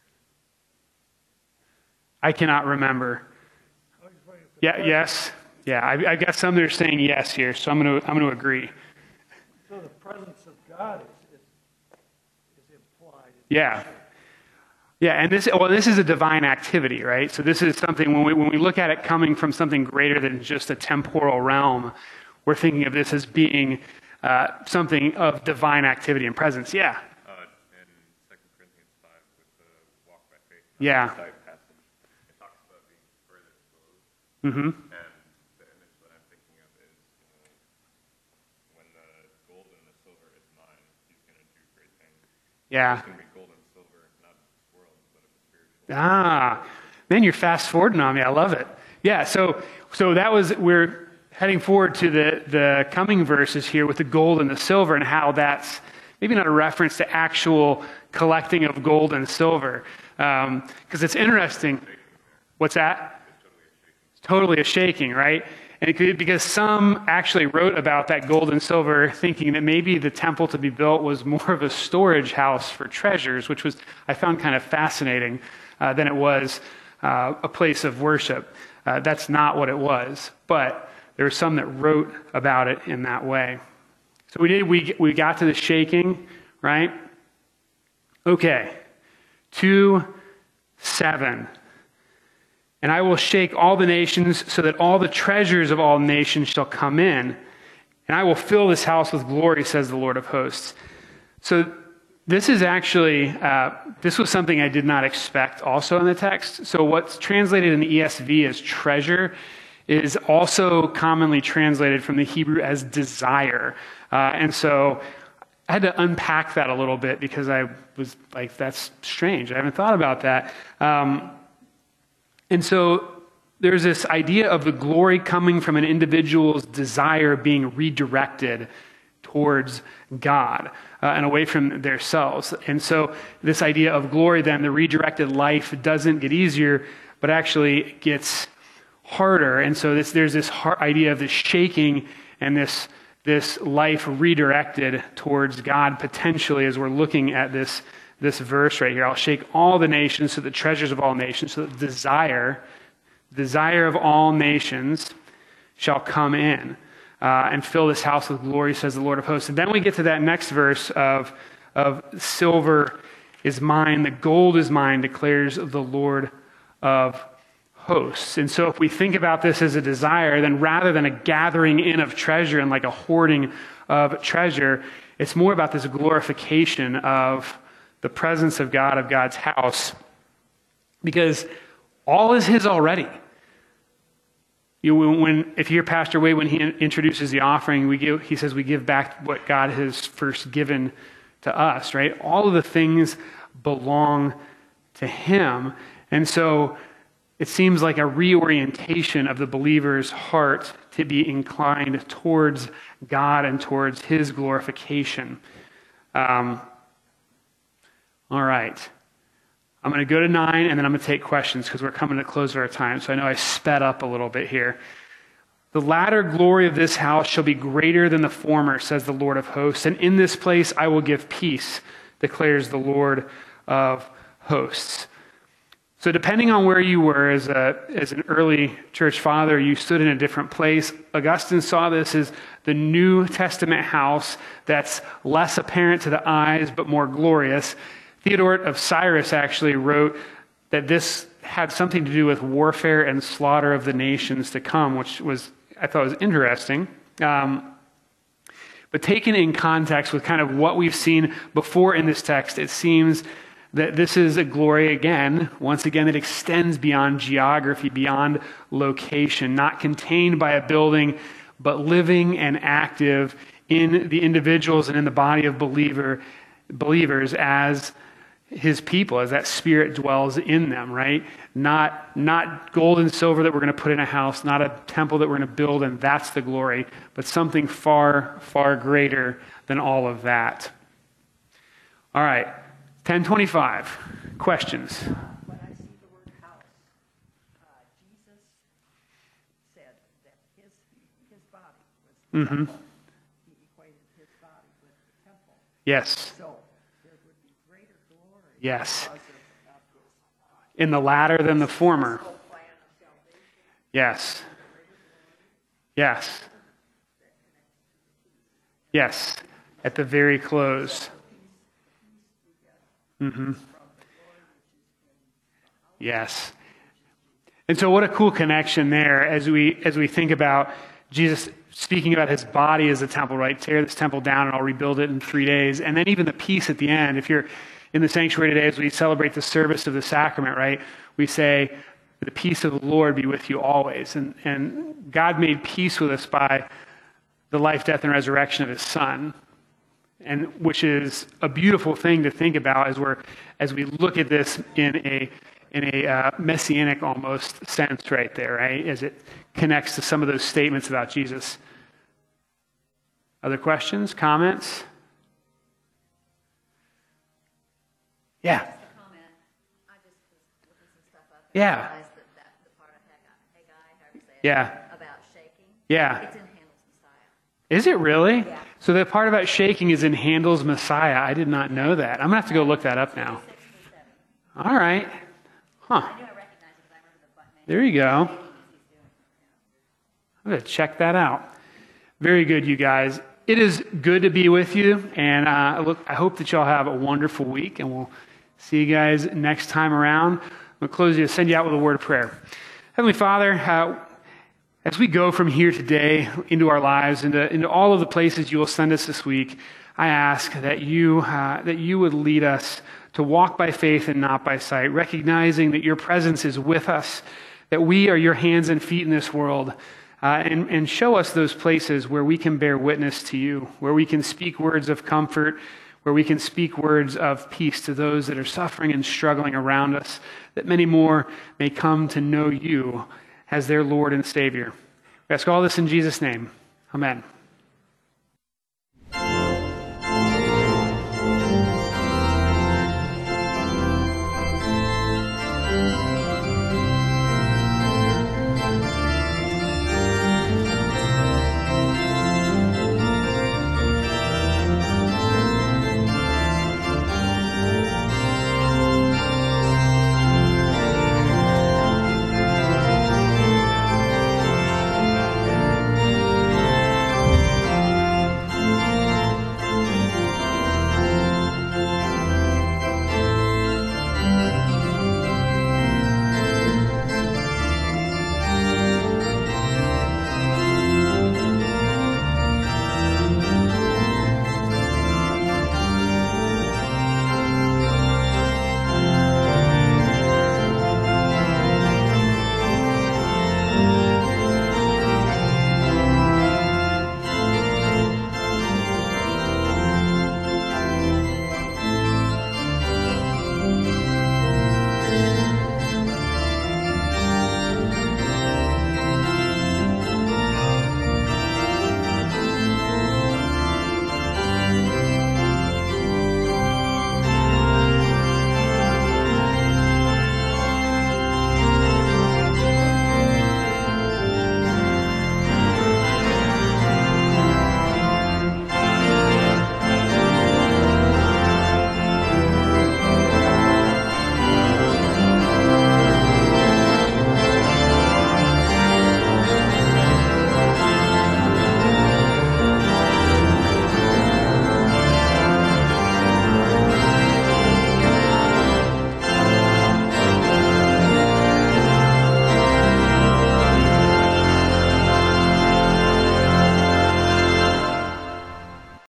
I cannot remember. Yeah, yes. Yeah, I, I got some that are saying yes here, so I'm going to I'm going to agree. So the presence of God is, is, is implied. Yeah. Yeah, and this well, this is a divine activity, right? So this is something when we when we look at it coming from something greater than just a temporal realm, we're thinking of this as being uh, something of divine activity and presence. Yeah. Uh, in Second Corinthians five, with the walk by faith, Yeah. side passage, it talks about being further exposed. Mm-hmm. And the image that I'm thinking of is uh, when the gold and the silver is mine, he's going to do great things. Yeah. It's going to be gold and silver, not of this world, but of the spiritual. Ah, man, you're fast forwarding on me. I love it. Yeah. So so that was we're heading forward to the the coming verses here with the gold and the silver and how that's maybe not a reference to actual collecting of gold and silver, because um, it's interesting. What's that? It's totally a shaking, right? And it could, because some actually wrote about that gold and silver thinking that maybe the temple to be built was more of a storage house for treasures, which was, I found kind of fascinating, uh, than it was uh, a place of worship. Uh, that's not what it was, but there were some that wrote about it in that way. So we did, we, we got to the shaking, right? Okay, two, seven. And I will shake all the nations so that all the treasures of all nations shall come in. And I will fill this house with glory, says the Lord of hosts. So this is actually, uh, this was something I did not expect also in the text. So what's translated in the E S V as treasure is also commonly translated from the Hebrew as desire. Uh, and so I had to unpack that a little bit because I was like, that's strange. I haven't thought about that. Um, And so there's this idea of the glory coming from an individual's desire being redirected towards God uh, and away from themselves. And so this idea of glory, then, the redirected life doesn't get easier, but actually gets harder. And so this, there's this hard idea of this shaking and this, this life redirected towards God potentially as we're looking at this This verse right here. I'll shake all the nations, so the treasures of all nations, so the desire, desire of all nations shall come in uh, and fill this house with glory, says the Lord of hosts. And then we get to that next verse of, of silver is mine, the gold is mine, declares the Lord of hosts. And so if we think about this as a desire, then rather than a gathering in of treasure and like a hoarding of treasure, it's more about this glorification of the presence of God, of God's house, because all is his already. You know, when, if you hear Pastor Wade, when he introduces the offering, we give, he says we give back what God has first given to us, right? All of the things belong to him. And so it seems like a reorientation of the believer's heart to be inclined towards God and towards his glorification. Um, All right. I'm going to go to nine, and then I'm going to take questions because we're coming to the close of our time. So I know I sped up a little bit here. The latter glory of this house shall be greater than the former, says the Lord of hosts. And in this place I will give peace, declares the Lord of hosts. So depending on where you were as, a, as an early church father, you stood in a different place. Augustine saw this as the New Testament house that's less apparent to the eyes but more glorious. Theodore of Cyrus actually wrote that this had something to do with warfare and slaughter of the nations to come, which was, I thought was interesting. Um, but taken in context with kind of what we've seen before in this text, it seems that this is a glory, again, once again, that extends beyond geography, beyond location, not contained by a building, but living and active in the individuals and in the body of believer believers as his people, as that spirit dwells in them, right? Not, not gold and silver that we're going to put in a house, not a temple that we're going to build, and that's the glory, but something far, far greater than all of that. All right, ten twenty-five. Questions? When I see the word house, uh, Jesus said that his, his body was the Mm-hmm. temple. He equated his body with the temple. Yes. So there would be greater glory Yes. because of, of his In the latter than the former. whole plan of salvation. Yes. Yes. Yes. At the very close. Mm-hmm. Yes. And so what a cool connection there as we as we think about Jesus speaking about his body as a temple, right? Tear this temple down and I'll rebuild it in three days. And then even the peace at the end. If you're in the sanctuary today as we celebrate the service of the sacrament, right? We say, the peace of the Lord be with you always. And, and God made peace with us by the life, death, and resurrection of his son. And which is a beautiful thing to think about as we're as we look at this in a in a uh, messianic almost sense right there, right? As it connects to some of those statements about Jesus. Other questions, comments? Yeah. Just a comment. I just was looking some stuff up. And Yeah. realized that, that the part of Haggai, Haggai, however you say it, Yeah. about shaking, Yeah. It's in Handel's Messiah. Is it really? Yeah. So the part about shaking is in Handel's Messiah. I did not know that. I'm going to have to go look that up now. Six through seven. All right. Huh. I knew I recognized it because I remember the button. There you go. He's doing. I'm going to check that out. Very good, you guys. It is good to be with you, and uh, look, I hope that y'all have a wonderful week, and we'll see you guys next time around. I'm going to close you, send you out with a word of prayer. Heavenly Father, uh, as we go from here today into our lives, into, into all of the places you will send us this week, I ask that you uh, that you would lead us to walk by faith and not by sight, recognizing that your presence is with us, that we are your hands and feet in this world, uh, and, and show us those places where we can bear witness to you, where we can speak words of comfort, where we can speak words of peace to those that are suffering and struggling around us, that many more may come to know you as their Lord and Savior. We ask all this in Jesus' name. Amen.